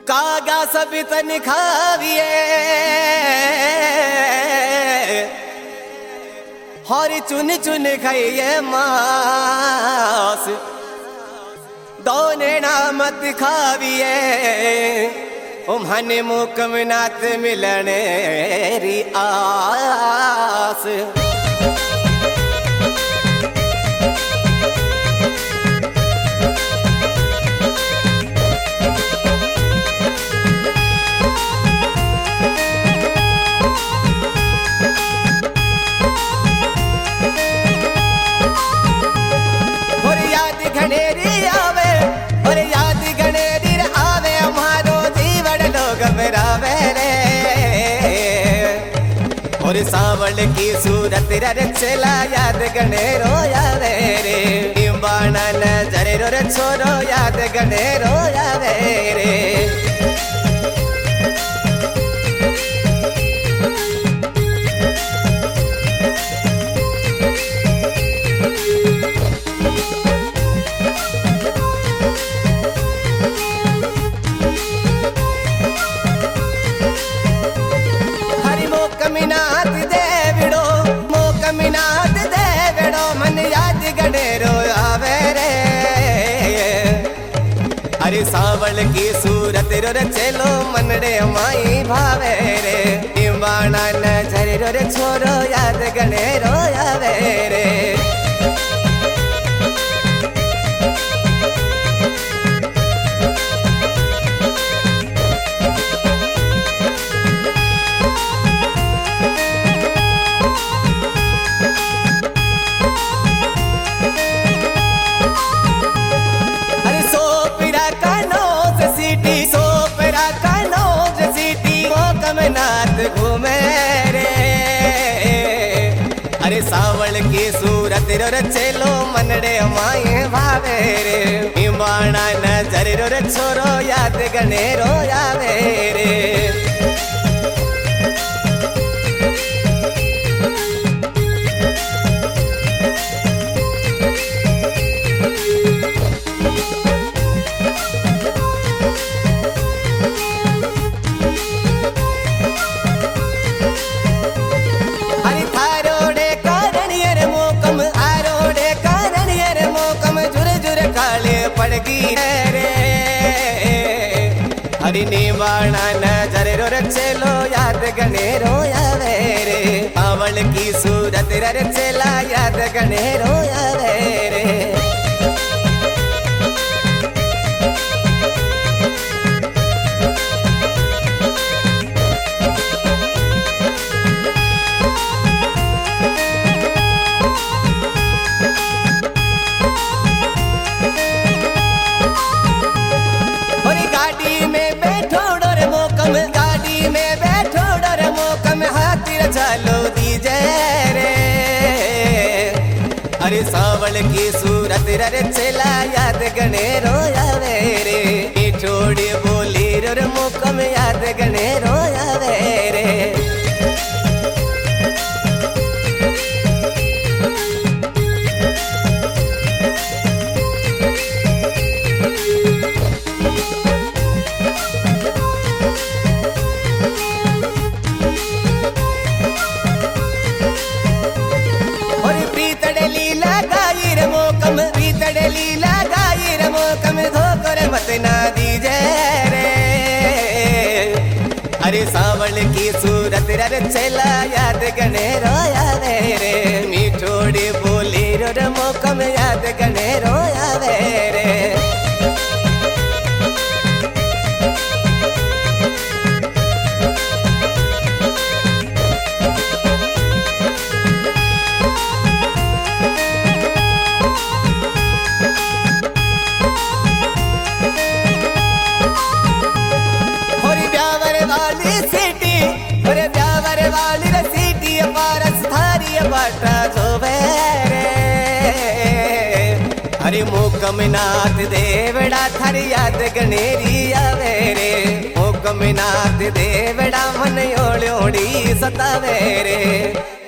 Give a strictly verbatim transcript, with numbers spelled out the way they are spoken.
कागा सभी तन खाविए हरी चुन चुन खाइए मास दोने नामत खाविए उम्हने मुकम नात मिलने री आस और सावल की सूरत रे चला याद गणे रोया वे रे बाणा नजर रे छोरो याद गणे रोया वे रे कमिनात देवड़ो मो कमिनात देवड़ो मन याद गणे रोयावे रे अरे सावल की सूरत रे चलो मन रे माई भावे रे बाणा नजर रे छोरो याद गणे रोयावे रे घूमे रे अरे सावल की सूरत रे चलो मन रे माए भावे रे बाणा नजर रे छोरो याद गणे रोयावे रे पड़गी रे हरि निवाणा नजर रे चलो याद गणे रोयावे रे सावल की सूरत रे चला याद गणे रोयावे रे चलो दीजे रे अरे सावल की सूरत रे चला याद गणे रोयावे रे छोड़ी बोली रे मुकम याद गणे रोयावे रे लीला गाई रे मोकम धोकर मत ना दीजे रे अरे सावल की सूरत रे चला याद गणे रोयावे रे मीठोड़ी बोली रे मोकम याद गणे रोयावे रे हरि मोकमनाथ देवड़ा थर याद गणेरी आवे रे मोकमनाथ देवड़ा मन ओड़ी सतावे रे।